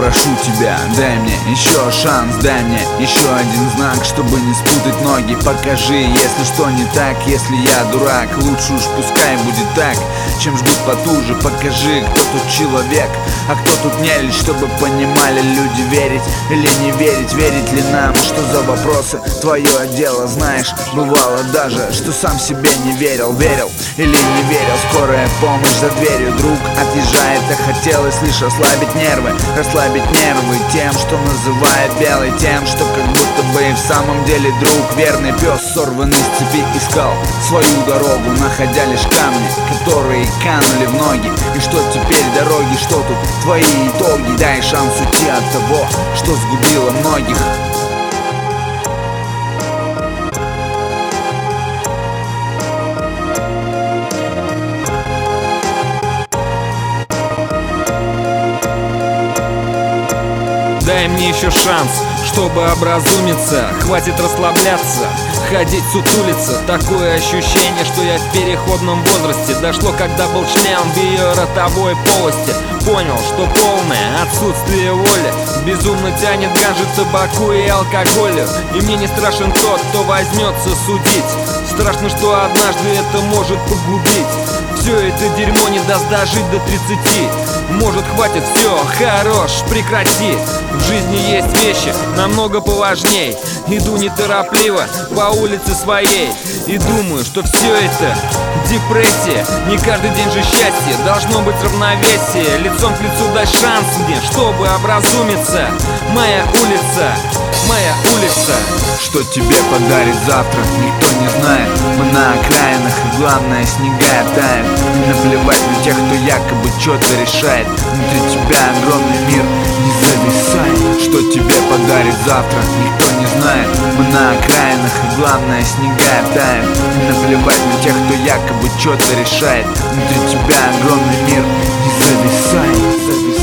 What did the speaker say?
прошу тебя, дай мне еще шанс, дай мне еще один знак, чтобы не спутать ноги. Покажи, если что не так, если я дурак, лучше уж пускай будет так, чем жгут потуже. Покажи, кто тут человек, а кто тут нелюдь, чтобы понимали люди, верить или не верить, верить ли нам, что за вопросы твое дело. Знаешь, бывало даже, что сам себе не верил, верил или не верил. Скорая помощь за дверью, друг отъезжает, а хотелось лишь расслабить нервы тем, что называют белый, тем, что как будто бы и в самом деле друг. Верный пес, сорванный с цепи, искал свою дорогу, находя лишь камни, которые канули в ноги. И что теперь дороги, что тут твои итоги? Дай шанс уйти от того, что сгубило многих. Дай мне еще шанс, чтобы образумиться. Хватит расслабляться, ходить сутулиться. Такое ощущение, что я в переходном возрасте. Дошло, когда был член в ее ротовой полости. Понял, что полное отсутствие воли безумно тянет к ганже, табаку и алкоголю. И мне не страшен тот, кто возьмется судить. Страшно, что однажды это может погубить. Все это дерьмо не даст дожить до 30. Может, хватит, все, хорош, прекрати. В жизни есть вещи намного поважней. Иду неторопливо по улице своей и думаю, что все это депрессия. Не каждый день же счастье, должно быть равновесие. Лицом к лицу дай шанс мне, чтобы образумиться. Моя улица, моя улица. Что тебе подарит завтра, никто не знает. Мы на окраинах, и главное, снега тает. И наплевать на тех, кто якобы что-то решает. Внутри тебя огромный мир, не зависай. Что тебе подарит завтра, никто не знает. Мы на окраинах, и главное, снега тает. И наплевать на тех, кто якобы что-то решает. Внутри тебя огромный мир, не зависай.